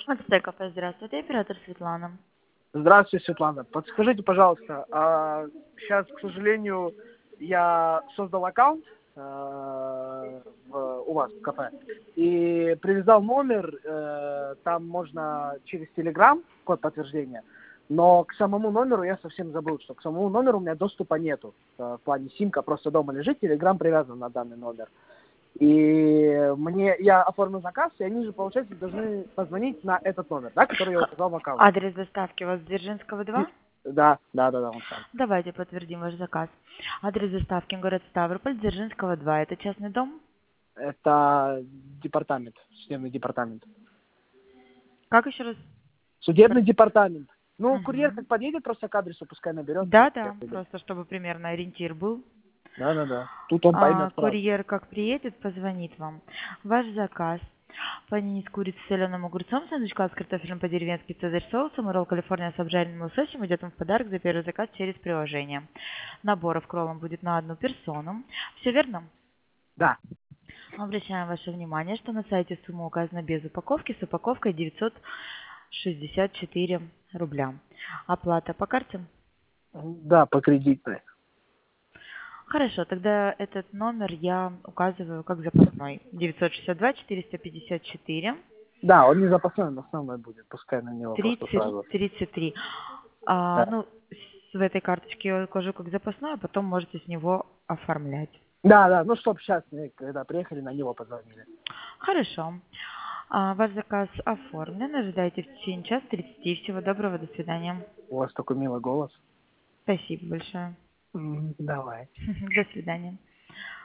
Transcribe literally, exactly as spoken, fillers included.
Отстой кафе, здравствуйте, оператор Светлана. Здравствуйте, Светлана. Подскажите, пожалуйста, а, сейчас, к сожалению, я создал аккаунт э, в- у вас в кафе и привязал номер, э, там можно через Telegram, код подтверждения, но к самому номеру я совсем забыл, что к самому номеру у меня доступа нету. Э, В плане симка просто дома лежит, Telegram привязан на данный номер. И мне, я оформил заказ, и они же, получается, должны позвонить на этот номер, да, который я Х- указал в аккаунте. Адрес доставки у вас Дзержинского два? Да, да, да, да, он сам. Давайте подтвердим ваш заказ. Адрес доставки город Ставрополь, Дзержинского два. Это частный дом? Это департамент, судебный департамент. Как еще раз? Судебный департамент. Ну, курьер Угу. как подъедет просто к адресу, пускай наберет. Да, И я да, приду. просто чтобы примерно ориентир был. Да, да, да. Тут он А, поймет сразу. курьер как приедет, позвонит вам. Ваш заказ. Панини с курицей, соленым огурцом, сэндвичка с картофелем по-деревенски, цезарь соусом и ролл Калифорния с обжаренным лососем идет вам в подарок за первый заказ через приложение. Наборов к роллам будет на одну персону. Все верно? Да. Обращаем ваше внимание, что на сайте сумма указана без упаковки, с упаковкой девятьсот шестьдесят четыре рубля. Оплата по карте? Да, по кредитной. Хорошо, тогда этот номер я указываю как запасной. девятьсот шестьдесят два четыреста пятьдесят четыре Да, он не запасной, он основной будет. Пускай на него просто тридцать сразу. тридцать три. А, Да. ну, с в этой карточке я укажу как запасной, а потом можете с него оформлять. Да, да, ну чтоб сейчас, мы, когда приехали, на него позвонили. Хорошо. А, ваш заказ оформлен. Ожидайте в течение часа тридцати. Всего доброго. До свидания. У вас такой милый голос. Спасибо большое. М, Давай. До свидания.